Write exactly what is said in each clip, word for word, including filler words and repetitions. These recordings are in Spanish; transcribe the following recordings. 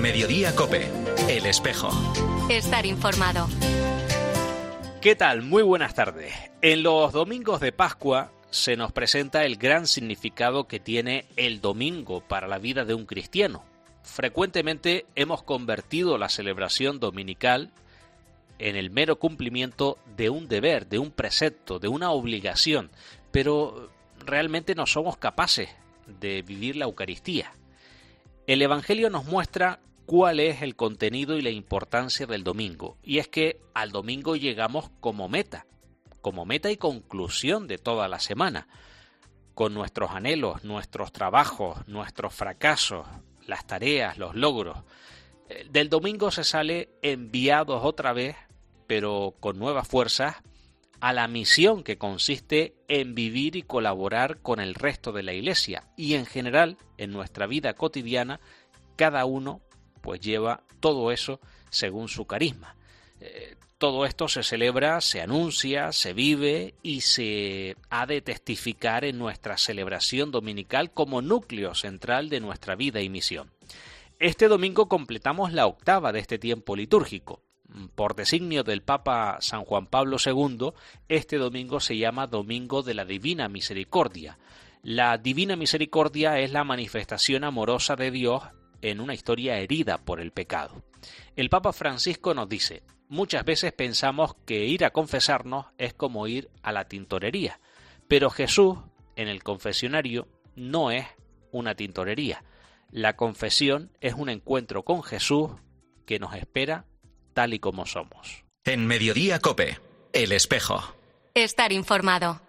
Mediodía COPE, El Espejo. Estar informado. ¿Qué tal? Muy buenas tardes. En los domingos de Pascua se nos presenta el gran significado que tiene el domingo para la vida de un cristiano. Frecuentemente hemos convertido la celebración dominical en el mero cumplimiento de un deber, de un precepto, de una obligación, pero realmente no somos capaces de vivir la Eucaristía. El Evangelio nos muestra cuál es el contenido y la importancia del domingo, y es que al domingo llegamos como meta, como meta y conclusión de toda la semana, con nuestros anhelos, nuestros trabajos, nuestros fracasos, las tareas, los logros. Del domingo se sale enviados otra vez, pero con nuevas fuerzas, a la misión que consiste en vivir y colaborar con el resto de la Iglesia, y en general, en nuestra vida cotidiana, cada uno pues lleva todo eso según su carisma. Eh, todo esto se celebra, se anuncia, se vive y se ha de testificar en nuestra celebración dominical como núcleo central de nuestra vida y misión. Este domingo completamos la octava de este tiempo litúrgico. Por designio del Papa San Juan Pablo segundo, este domingo se llama Domingo de la Divina Misericordia. La Divina Misericordia es la manifestación amorosa de Dios en una historia herida por el pecado. El Papa Francisco nos dice: muchas veces pensamos que ir a confesarnos es como ir a la tintorería, pero Jesús en el confesionario no es una tintorería. La confesión es un encuentro con Jesús que nos espera tal y como somos. En Mediodía COPE, El Espejo. Estar informado.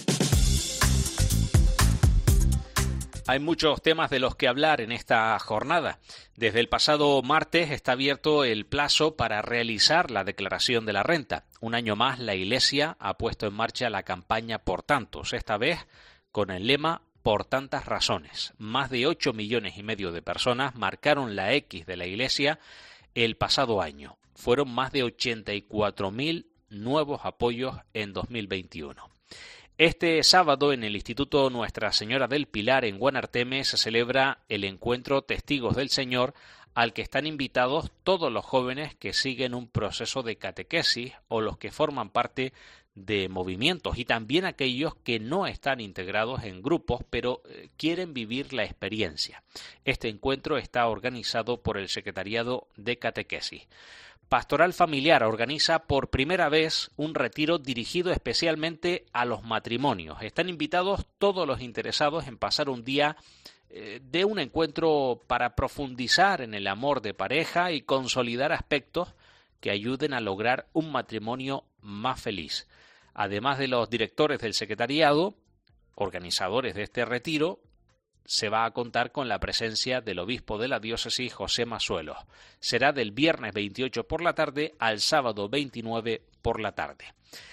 Hay muchos temas de los que hablar en esta jornada. Desde el pasado martes está abierto el plazo para realizar la declaración de la renta. Un año más la Iglesia ha puesto en marcha la campaña Por Tantos, esta vez con el lema Por Tantas Razones. Más de ocho millones y medio de personas marcaron la X de la Iglesia el pasado año. Fueron más de ochenta y cuatro mil nuevos apoyos en dos mil veintiuno. Este sábado en el Instituto Nuestra Señora del Pilar en Guanarteme se celebra el encuentro Testigos del Señor, al que están invitados todos los jóvenes que siguen un proceso de catequesis o los que forman parte de movimientos, y también aquellos que no están integrados en grupos pero eh, quieren vivir la experiencia. Este encuentro está organizado por el Secretariado de Catequesis. Pastoral Familiar organiza por primera vez un retiro dirigido especialmente a los matrimonios. Están invitados todos los interesados en pasar un día eh, de un encuentro para profundizar en el amor de pareja y consolidar aspectos que ayuden a lograr un matrimonio más feliz. Además de los directores del secretariado, organizadores de este retiro, se va a contar con la presencia del obispo de la diócesis, José Masuelos. Será del viernes veintiocho por la tarde al sábado veintinueve por la tarde.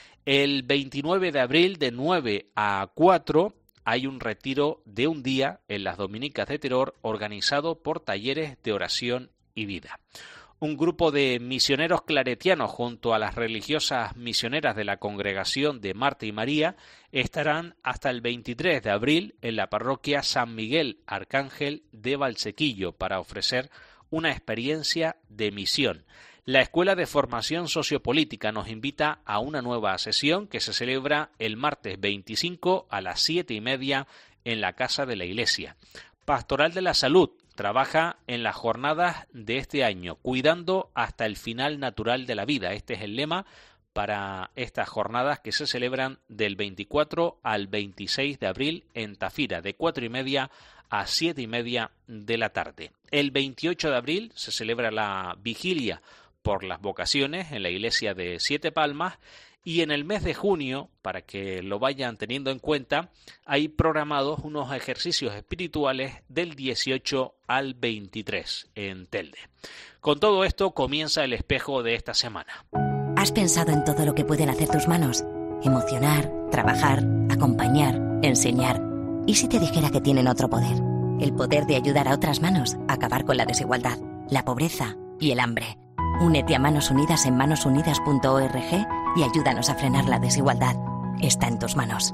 El veintinueve de abril de nueve a cuatro hay un retiro de un día en las Dominicas de Teror organizado por Talleres de Oración y Vida. Un grupo de misioneros claretianos junto a las religiosas misioneras de la Congregación de Marta y María estarán hasta el veintitrés de abril en la parroquia San Miguel Arcángel de Valsequillo para ofrecer una experiencia de misión. La Escuela de Formación Sociopolítica nos invita a una nueva sesión que se celebra el martes veinticinco a las siete y media en la Casa de la Iglesia. Pastoral de la Salud trabaja en las jornadas de este año, cuidando hasta el final natural de la vida. Este es el lema para estas jornadas que se celebran del veinticuatro al veintiséis de abril en Tafira, de cuatro y media a siete y media de la tarde. El veintiocho de abril se celebra la vigilia por las vocaciones en la iglesia de Siete Palmas. Y en el mes de junio, para que lo vayan teniendo en cuenta, hay programados unos ejercicios espirituales del dieciocho al veintitrés en Telde. Con todo esto comienza el espejo de esta semana. ¿Has pensado en todo lo que pueden hacer tus manos? Emocionar, trabajar, acompañar, enseñar. ¿Y si te dijera que tienen otro poder? El poder de ayudar a otras manos a acabar con la desigualdad, la pobreza y el hambre. Únete a Manos Unidas en manos unidas punto org y ayúdanos a frenar la desigualdad. Está en tus manos.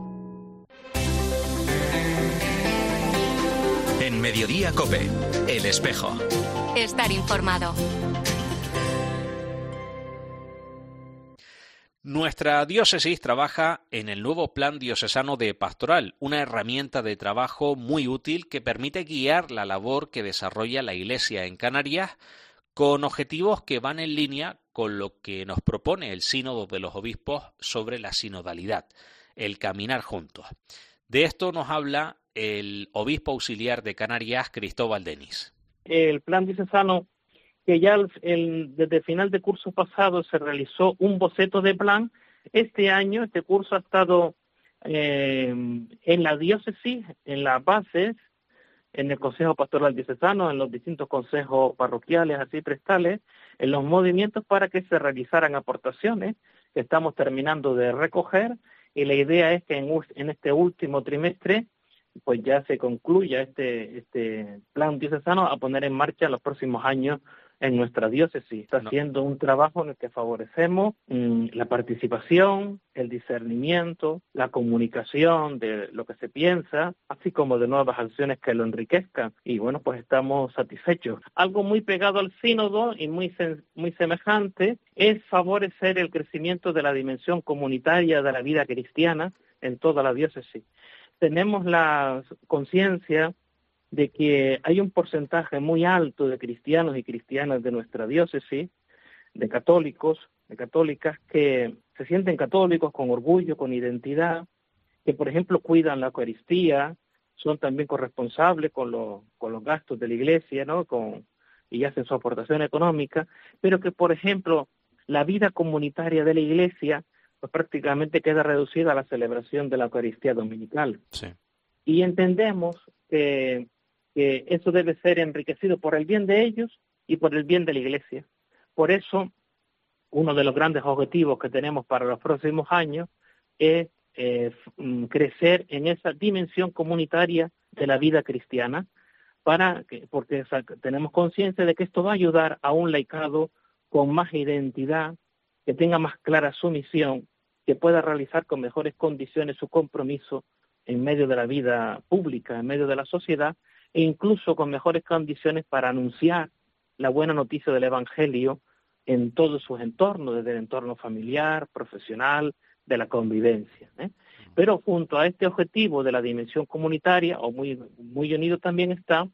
En Mediodía COPE, El Espejo. Estar informado. Nuestra diócesis trabaja en el nuevo Plan Diocesano de Pastoral, una herramienta de trabajo muy útil que permite guiar la labor que desarrolla la Iglesia en Canarias con objetivos que van en línea con lo que nos propone el Sínodo de los Obispos sobre la sinodalidad, el caminar juntos. De esto nos habla el obispo auxiliar de Canarias, Cristóbal Denis. El Plan Diocesano, que ya el, el, desde el final de curso pasado se realizó un boceto de plan. Este año, este curso ha estado eh, en la diócesis, en las bases, en el Consejo Pastoral Diocesano, en los distintos consejos parroquiales, así prestales, en los movimientos para que se realizaran aportaciones que estamos terminando de recoger, y la idea es que en, en este último trimestre pues ya se concluya este, este plan diocesano a poner en marcha en los próximos años en nuestra diócesis. Está no. haciendo un trabajo en el que favorecemos mmm, la participación, el discernimiento, la comunicación de lo que se piensa, así como de nuevas acciones que lo enriquezcan. Y bueno, pues estamos satisfechos. Algo muy pegado al sínodo y muy, muy semejante es favorecer el crecimiento de la dimensión comunitaria de la vida cristiana en toda la diócesis. Tenemos la conciencia de que hay un porcentaje muy alto de cristianos y cristianas de nuestra diócesis, de católicos, de católicas, que se sienten católicos con orgullo, con identidad, que por ejemplo cuidan la Eucaristía, son también corresponsables con los, con los gastos de la Iglesia, ¿no? Con, y hacen su aportación económica, pero que por ejemplo la vida comunitaria de la Iglesia pues prácticamente queda reducida a la celebración de la Eucaristía dominical. Sí. Y entendemos que, que eso debe ser enriquecido por el bien de ellos y por el bien de la Iglesia. Por eso, uno de los grandes objetivos que tenemos para los próximos años es eh, crecer en esa dimensión comunitaria de la vida cristiana, para que, porque o sea, tenemos conciencia de que esto va a ayudar a un laicado con más identidad, que tenga más clara su misión, que pueda realizar con mejores condiciones su compromiso en medio de la vida pública, en medio de la sociedad, e incluso con mejores condiciones para anunciar la buena noticia del Evangelio en todos sus entornos, desde el entorno familiar, profesional, de la convivencia, ¿eh? Pero junto a este objetivo de la dimensión comunitaria, o muy, muy unido también está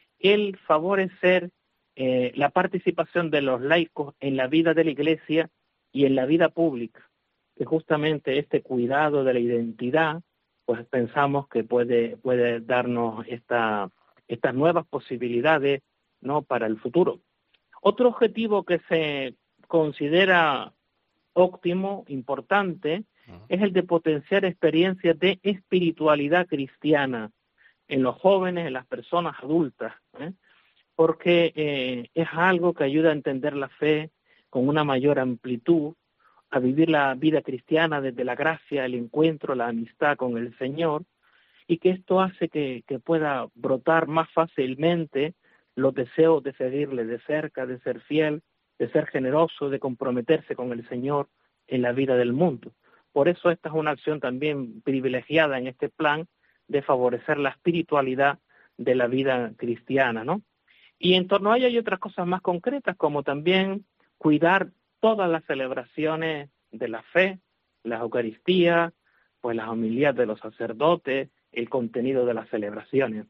el favorecer eh, la participación de los laicos en la vida de la Iglesia y en la vida pública, que justamente este cuidado de la identidad, pues pensamos que puede, puede darnos esta, estas nuevas posibilidades, ¿no?, para el futuro. Otro objetivo que se considera óptimo, importante, uh-huh. es el de potenciar experiencias de espiritualidad cristiana en los jóvenes, en las personas adultas, ¿eh? porque eh, es algo que ayuda a entender la fe con una mayor amplitud, a vivir la vida cristiana desde la gracia, el encuentro, la amistad con el Señor, y que esto hace que, que pueda brotar más fácilmente los deseos de seguirle de cerca, de ser fiel, de ser generoso, de comprometerse con el Señor en la vida del mundo. Por eso esta es una acción también privilegiada en este plan de favorecer la espiritualidad de la vida cristiana, ¿no? Y en torno a ello hay otras cosas más concretas, como también cuidar todas las celebraciones de la fe, las Eucaristías, pues las homilías de los sacerdotes, el contenido de las celebraciones.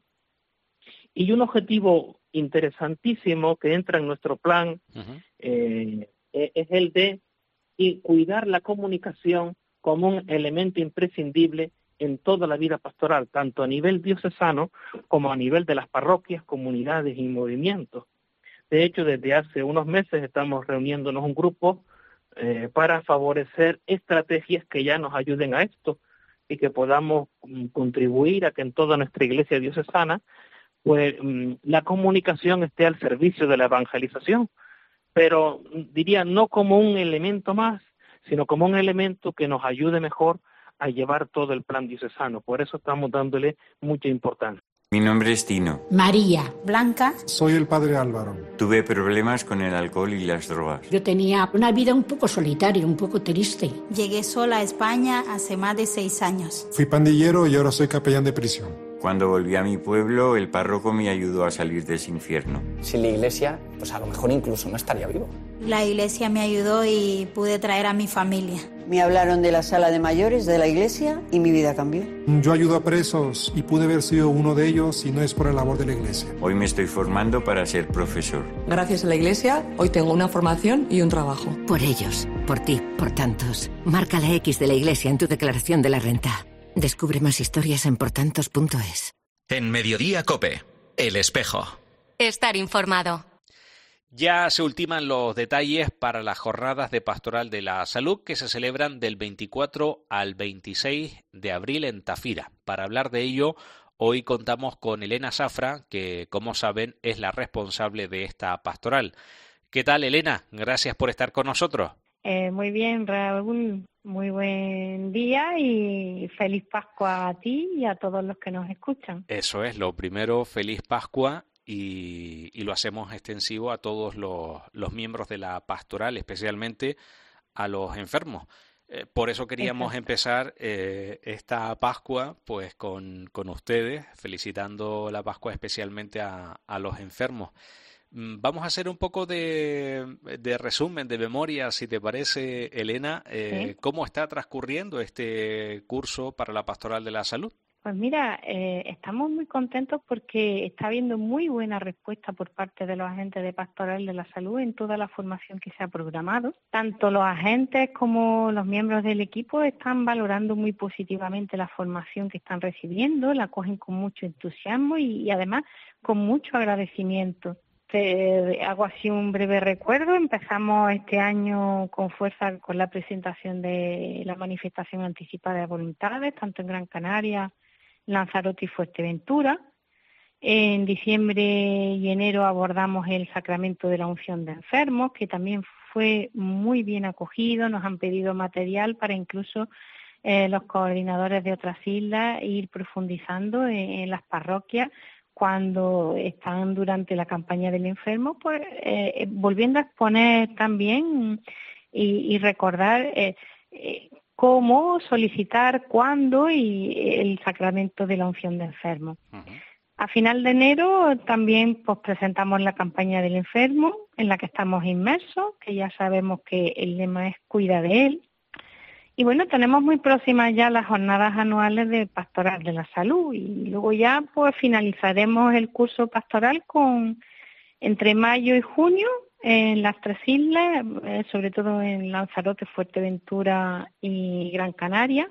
Y un objetivo interesantísimo que entra en nuestro plan uh-huh. eh, es el de y cuidar la comunicación como un elemento imprescindible en toda la vida pastoral, tanto a nivel diocesano como a nivel de las parroquias, comunidades y movimientos. De hecho, desde hace unos meses estamos reuniéndonos un grupo eh, para favorecer estrategias que ya nos ayuden a esto y que podamos um, contribuir a que en toda nuestra iglesia diocesana pues um, la comunicación esté al servicio de la evangelización, pero diría no como un elemento más, sino como un elemento que nos ayude mejor a llevar todo el plan diocesano. Por eso estamos dándole mucha importancia. Mi nombre es Tino. María. Blanca. Soy el padre Álvaro. Tuve problemas con el alcohol y las drogas. Yo tenía una vida un poco solitaria, un poco triste. Llegué sola a España hace más de seis años. Fui pandillero y ahora soy capellán de prisión. Cuando volví a mi pueblo, el párroco me ayudó a salir de ese infierno. Sin la iglesia, pues a lo mejor incluso no estaría vivo. La iglesia me ayudó y pude traer a mi familia. Me hablaron de la sala de mayores de la iglesia y mi vida cambió. Yo ayudo a presos y pude haber sido uno de ellos si no es por la labor de la iglesia. Hoy me estoy formando para ser profesor. Gracias a la iglesia, hoy tengo una formación y un trabajo. Por ellos, por ti, por tantos. Marca la X de la iglesia en tu declaración de la renta. Descubre más historias en portantos punto es. En Mediodía COPE, El Espejo. Estar informado. Ya se ultiman los detalles para las jornadas de Pastoral de la Salud que se celebran del veinticuatro al veintiséis de abril en Tafira. Para hablar de ello, hoy contamos con Elena Zafra, que, como saben, es la responsable de esta pastoral. ¿Qué tal, Elena? Gracias por estar con nosotros. Eh, muy bien, Raúl. Muy buen día y feliz Pascua a ti y a todos los que nos escuchan. Eso es, lo primero, feliz Pascua. Y, y lo hacemos extensivo a todos los, los miembros de la pastoral, especialmente a los enfermos. Eh, por eso queríamos Exacto. empezar eh, esta Pascua pues con, con ustedes, felicitando la Pascua especialmente a, a los enfermos. Vamos a hacer un poco de, de resumen, de memoria, si te parece, Elena, eh, ¿Sí? ¿Cómo está transcurriendo este curso para la Pastoral de la Salud? Pues mira, eh, estamos muy contentos porque está habiendo muy buena respuesta por parte de los agentes de Pastoral de la Salud en toda la formación que se ha programado. Tanto los agentes como los miembros del equipo están valorando muy positivamente la formación que están recibiendo, la cogen con mucho entusiasmo y, y además con mucho agradecimiento. Te hago así un breve recuerdo. Empezamos este año con fuerza con la presentación de la manifestación anticipada de voluntades, tanto en Gran Canaria, Lanzarote y Fuerteventura. En diciembre y enero abordamos el sacramento de la unción de enfermos, que también fue muy bien acogido. Nos han pedido material para incluso eh, los coordinadores de otras islas ir profundizando en, en las parroquias cuando están durante la campaña del enfermo, pues eh, volviendo a exponer también y, y recordar eh, eh, cómo solicitar, cuándo y el sacramento de la unción de enfermos. Uh-huh. A final de enero también pues presentamos la campaña del enfermo, en la que estamos inmersos, que ya sabemos que el lema es cuida de él. Y bueno, tenemos muy próximas ya las jornadas anuales de Pastoral de la Salud y luego ya pues finalizaremos el curso pastoral con entre mayo y junio en las tres islas, eh, sobre todo en Lanzarote, Fuerteventura y Gran Canaria,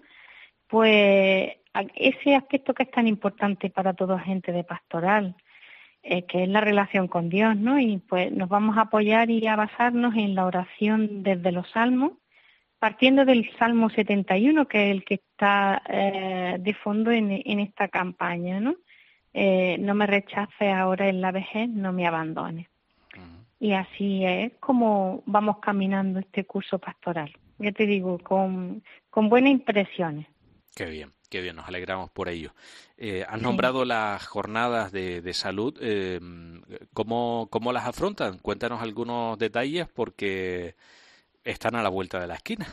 pues ese aspecto que es tan importante para todo agente de pastoral, eh, que es la relación con Dios, ¿no? Y pues nos vamos a apoyar y a basarnos en la oración desde los salmos, partiendo del Salmo setenta y uno, que es el que está eh, de fondo en, en esta campaña, ¿no? Eh, no me rechaces ahora en la vejez, no me abandones. Y así es como vamos caminando este curso pastoral. Ya te digo, con, con buenas impresiones. Qué bien, qué bien, nos alegramos por ello. Eh, has nombrado sí. las jornadas de, de salud. Eh, ¿cómo, ¿Cómo las afrontan? Cuéntanos algunos detalles porque están a la vuelta de la esquina.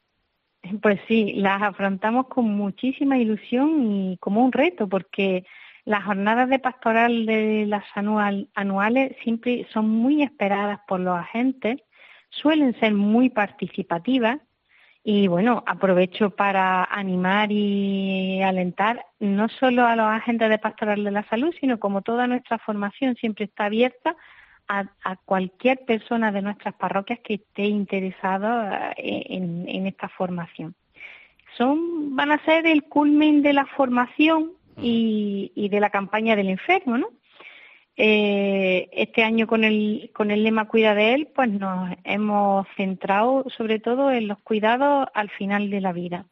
Pues sí, las afrontamos con muchísima ilusión y como un reto, porque las jornadas de pastoral de las anual, anuales siempre son muy esperadas por los agentes, suelen ser muy participativas y bueno, aprovecho para animar y alentar no solo a los agentes de pastoral de la salud, sino como toda nuestra formación siempre está abierta a, a cualquier persona de nuestras parroquias que esté interesado en, en esta formación. Son, van a ser el culmen de la formación y, y de la campaña del enfermo, ¿no? Eh, este año con el con el lema Cuida de él, pues nos hemos centrado sobre todo en los cuidados al final de la vida,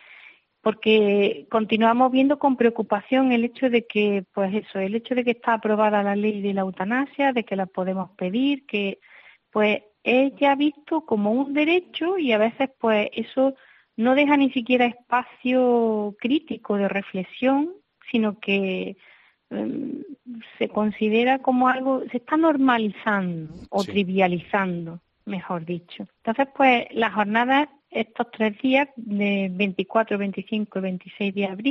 porque continuamos viendo con preocupación el hecho de que, pues eso, el hecho de que está aprobada la ley de la eutanasia, de que la podemos pedir, que pues es ya visto como un derecho y a veces pues eso no deja ni siquiera espacio crítico de reflexión, sino que um, se considera como algo, se está normalizando o sí. trivializando, mejor dicho. Entonces, pues las jornadas, estos tres días, de veinticuatro, veinticinco y veintiséis de abril,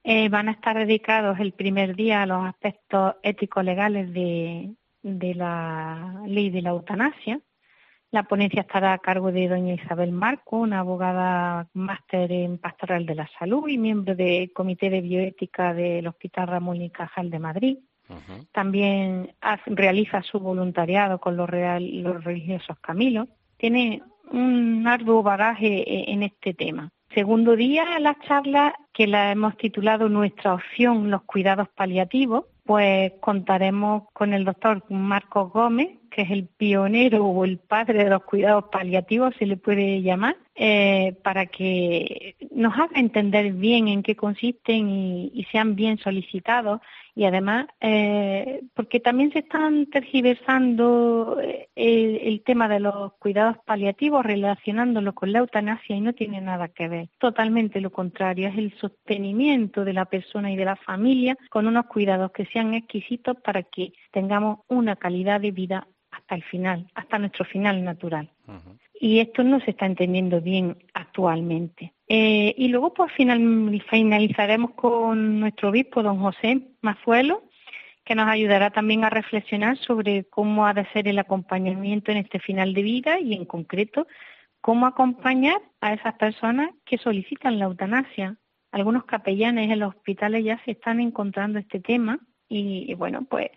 Eh, van a estar dedicados el primer día a los aspectos ético-legales de, de la ley de la eutanasia. La ponencia estará a cargo de doña Isabel Marco, una abogada máster en Pastoral de la Salud y miembro del Comité de Bioética del Hospital Ramón y Cajal de Madrid. Uh-huh. También hace, realiza su voluntariado con los, real, los religiosos Camilos. Tiene un arduo bagaje en este tema. Segundo día, la charla que la hemos titulado Nuestra opción, los cuidados paliativos, pues contaremos con el doctor Marcos Gómez, que es el pionero o el padre de los cuidados paliativos, se le puede llamar, eh, para que nos haga entender bien en qué consisten y, y sean bien solicitados. Y además, eh, porque también se están tergiversando el, el tema de los cuidados paliativos, relacionándolo con la eutanasia, y no tiene nada que ver. Totalmente lo contrario, es el sostenimiento de la persona y de la familia con unos cuidados que sean exquisitos para que tengamos una calidad de vida hasta el final, hasta nuestro final natural. Uh-huh. Y esto no se está entendiendo bien actualmente. Eh, y luego pues final, finalizaremos con nuestro obispo, don José Mazuelo, que nos ayudará también a reflexionar sobre cómo ha de ser el acompañamiento en este final de vida y en concreto cómo acompañar a esas personas que solicitan la eutanasia. Algunos capellanes en los hospitales ya se están encontrando este tema y, y bueno, pues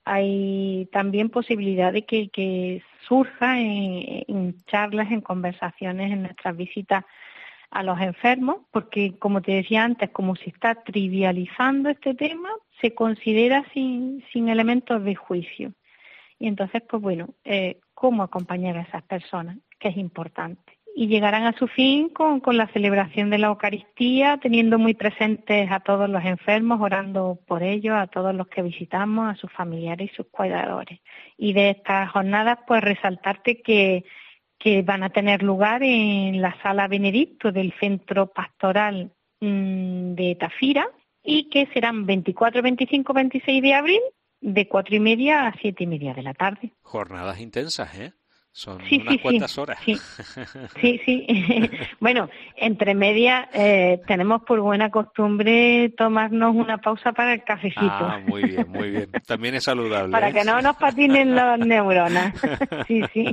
hay también posibilidad de que, que surja en, en charlas, en conversaciones, en nuestras visitas a los enfermos, porque como te decía antes, como se está trivializando este tema, se considera sin, sin elementos de juicio. Y entonces, pues bueno, eh, ¿cómo acompañar a esas personas? Que es importante. Y llegarán a su fin con, con la celebración de la Eucaristía, teniendo muy presentes a todos los enfermos, orando por ellos, a todos los que visitamos, a sus familiares y sus cuidadores. Y de estas jornadas, pues resaltarte que, que van a tener lugar en la Sala Benedicto del Centro Pastoral mmm, de Tafira y que serán veinticuatro, veinticinco, veintiséis de abril de cuatro y media a siete y media de la tarde. Jornadas intensas, ¿eh? Son sí, unas sí, cuantas sí, horas. Sí, sí. sí. Bueno, entre medias eh, tenemos por buena costumbre tomarnos una pausa para el cafecito. Ah, muy bien, muy bien. También es saludable. Para ¿eh? que no nos patinen las neuronas. Sí, sí.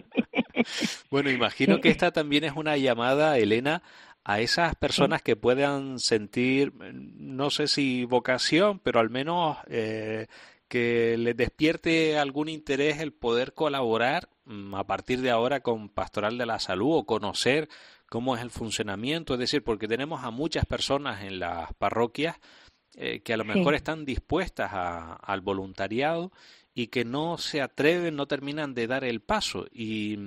Bueno, imagino sí. que esta también es una llamada, Elena, a esas personas sí. que puedan sentir, no sé si vocación, pero al menos eh, que les despierte algún interés el poder colaborar a partir de ahora con Pastoral de la Salud o conocer cómo es el funcionamiento, es decir, porque tenemos a muchas personas en las parroquias eh, que a lo mejor sí. están dispuestas a, al voluntariado y que no se atreven, no terminan de dar el paso y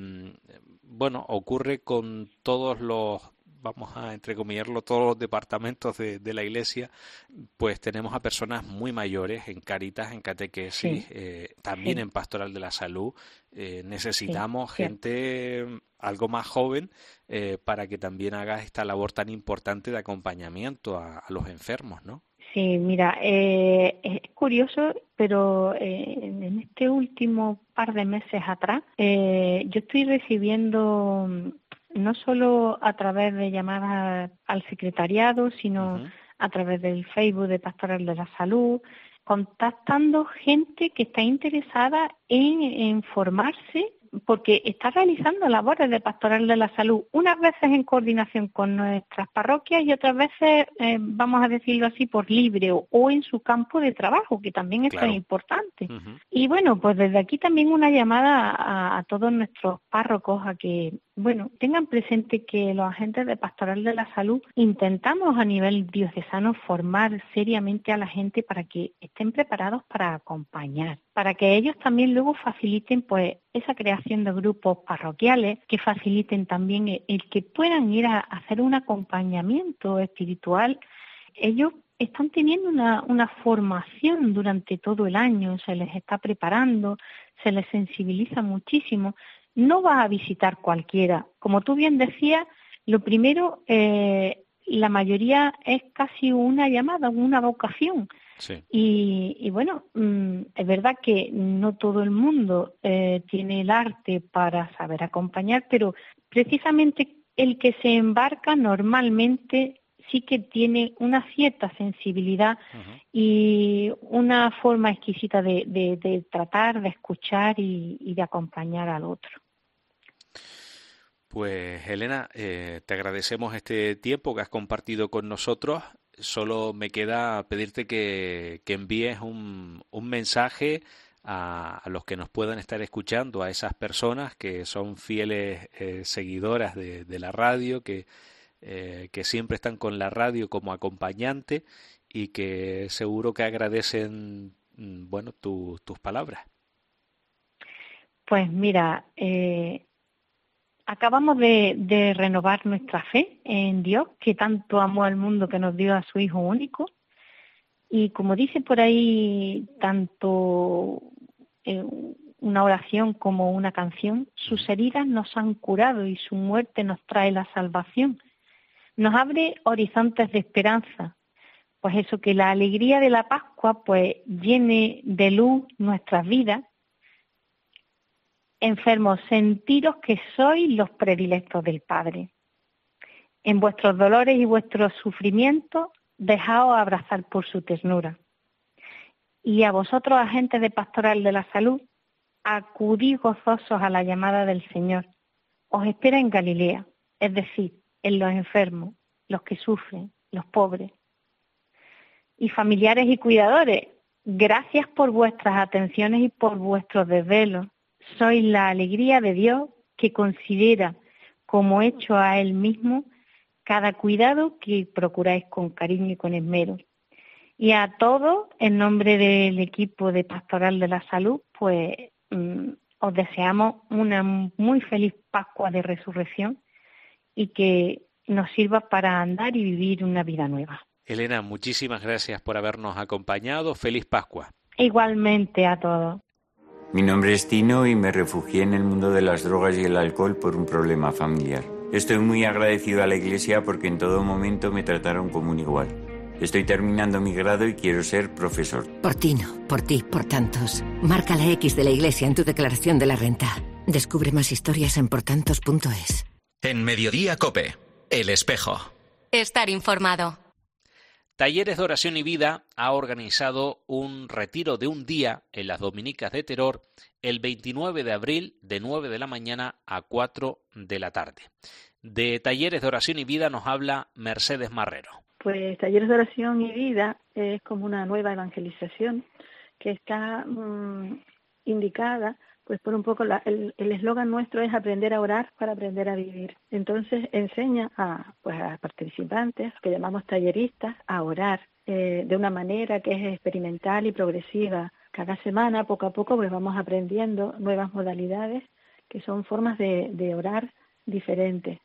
bueno, ocurre con todos los, vamos a entrecomillarlo, todos los departamentos de, de la Iglesia, pues tenemos a personas muy mayores en Cáritas, en catequesis, sí. eh, también sí. en Pastoral de la Salud. Eh, necesitamos sí, gente sí. algo más joven eh, para que también haga esta labor tan importante de acompañamiento a, a los enfermos, ¿no? Sí, mira, eh, es curioso, pero eh, en este último par de meses atrás, eh, yo estoy recibiendo no solo a través de llamadas al secretariado, sino uh-huh. a través del Facebook de Pastoral de la Salud, contactando gente que está interesada en, en formarse porque está realizando labores de Pastoral de la Salud, unas veces en coordinación con nuestras parroquias y otras veces, eh, vamos a decirlo así, por libre o, o en su campo de trabajo, que también es claro. tan importante. Uh-huh. Y bueno, pues desde aquí también una llamada a, a todos nuestros párrocos a que, bueno, tengan presente que los agentes de Pastoral de la Salud intentamos a nivel diocesano formar seriamente a la gente para que estén preparados para acompañar, para que ellos también luego faciliten pues esa creación de grupos parroquiales, que faciliten también el, el que puedan ir a, a hacer un acompañamiento espiritual. Ellos están teniendo una, una formación durante todo el año, se les está preparando, se les sensibiliza muchísimo. No va a visitar cualquiera. Como tú bien decías, lo primero, eh, la mayoría es casi una llamada, una vocación. Sí. Y, y bueno, mmm, es verdad que no todo el mundo eh, tiene el arte para saber acompañar, pero precisamente el que se embarca normalmente sí que tiene una cierta sensibilidad uh-huh. y una forma exquisita de, de, de tratar, de escuchar y, y de acompañar al otro. Pues Elena, eh, te agradecemos este tiempo que has compartido con nosotros. Solo me queda pedirte que, que envíes un, un mensaje a, a los que nos puedan estar escuchando, a esas personas que son fieles eh, seguidoras de, de la radio, que, eh, que siempre están con la radio como acompañante y que seguro que agradecen bueno, tu, tus palabras. Pues mira, eh, acabamos de, de renovar nuestra fe en Dios, que tanto amó al mundo que nos dio a su Hijo único. Y como dice por ahí tanto eh, una oración como una canción, sus heridas nos han curado y su muerte nos trae la salvación. Nos abre horizontes de esperanza. Pues eso, que la alegría de la Pascua pues llene de luz nuestras vidas. Enfermos, sentiros que sois los predilectos del Padre. En vuestros dolores y vuestros sufrimientos, dejaos abrazar por su ternura. Y a vosotros, agentes de Pastoral de la Salud, acudid gozosos a la llamada del Señor. Os espera en Galilea, es decir, en los enfermos, los que sufren, los pobres. Y familiares y cuidadores, gracias por vuestras atenciones y por vuestros desvelos. Sois la alegría de Dios que considera como hecho a Él mismo cada cuidado que procuráis con cariño y con esmero. Y a todos, en nombre del equipo de Pastoral de la Salud, pues mmm, os deseamos una muy feliz Pascua de Resurrección y que nos sirva para andar y vivir una vida nueva. Elena, muchísimas gracias por habernos acompañado. Feliz Pascua. Igualmente a todos. Mi nombre es Tino y me refugié en el mundo de las drogas y el alcohol por un problema familiar. Estoy muy agradecido a la Iglesia porque en todo momento me trataron como un igual. Estoy terminando mi grado y quiero ser profesor. Por Tino, por ti, por tantos. Marca la X de la Iglesia en tu declaración de la renta. Descubre más historias en portantos punto es. En Mediodía COPE, El Espejo. Estar informado. Talleres de Oración y Vida ha organizado un retiro de un día en las Dominicas de Teror el veintinueve de abril de nueve de la mañana a cuatro de la tarde. De Talleres de Oración y Vida nos habla Mercedes Marrero. Pues Talleres de Oración y Vida es como una nueva evangelización que está mmm, indicada, pues por un poco la, el eslogan nuestro es aprender a orar para aprender a vivir. Entonces enseña a, pues a participantes, que llamamos talleristas, a orar eh, de una manera que es experimental y progresiva. Cada semana, poco a poco, pues vamos aprendiendo nuevas modalidades que son formas de, de orar diferentes.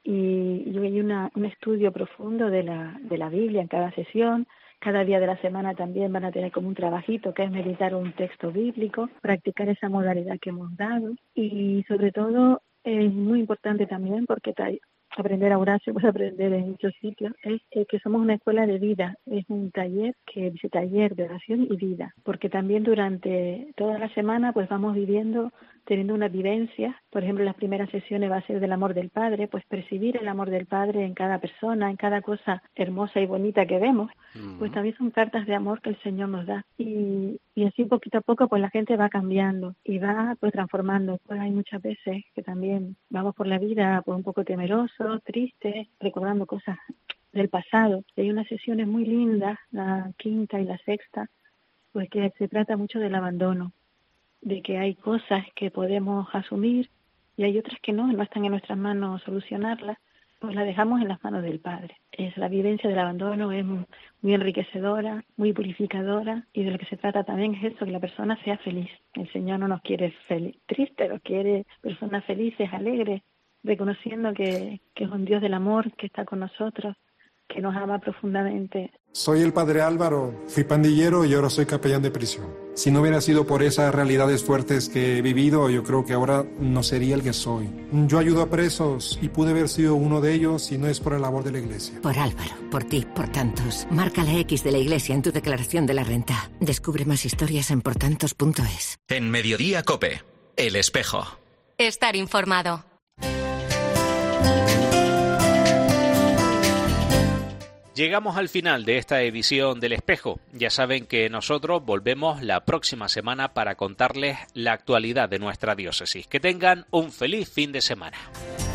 Y, y hay una, un estudio profundo de la, de la Biblia en cada sesión. Cada día de la semana también van a tener como un trabajito que es meditar un texto bíblico, practicar esa modalidad que hemos dado. Y sobre todo es muy importante también porque aprender a orar se puede aprender en muchos sitios, es eh, que somos una escuela de vida, es un taller que dice taller de oración y vida, porque también durante toda la semana pues vamos viviendo, teniendo una vivencia. Por ejemplo, las primeras sesiones va a ser del amor del Padre, pues percibir el amor del Padre en cada persona, en cada cosa hermosa y bonita que vemos, uh-huh. Pues también son cartas de amor que el Señor nos da. Y, y así poquito a poco pues la gente va cambiando y va pues transformando. Pues hay muchas veces que también vamos por la vida pues un poco temerosos, tristes, recordando cosas del pasado. Y hay unas sesiones muy lindas, la quinta y la sexta, pues que se trata mucho del abandono, de que hay cosas que podemos asumir y hay otras que no, no están en nuestras manos solucionarlas, pues las dejamos en las manos del Padre. Es la vivencia del abandono, es muy enriquecedora, muy purificadora, y de lo que se trata también es eso, que la persona sea feliz. El Señor no nos quiere feliz, triste, nos quiere personas felices, alegres, reconociendo que, que es un Dios del amor que está con nosotros, que nos ama profundamente. Soy el padre Álvaro, fui pandillero y ahora soy capellán de prisión. Si no hubiera sido por esas realidades fuertes que he vivido, yo creo que ahora no sería el que soy. Yo ayudo a presos y pude haber sido uno de ellos si no es por la labor de la Iglesia. Por Álvaro, por ti, por tantos. Marca la X de la Iglesia en tu declaración de la renta. Descubre más historias en portantos punto es. En Mediodía COPE, El Espejo. Estar informado. Llegamos al final de esta edición del Espejo. Ya saben que nosotros volvemos la próxima semana para contarles la actualidad de nuestra diócesis. Que tengan un feliz fin de semana.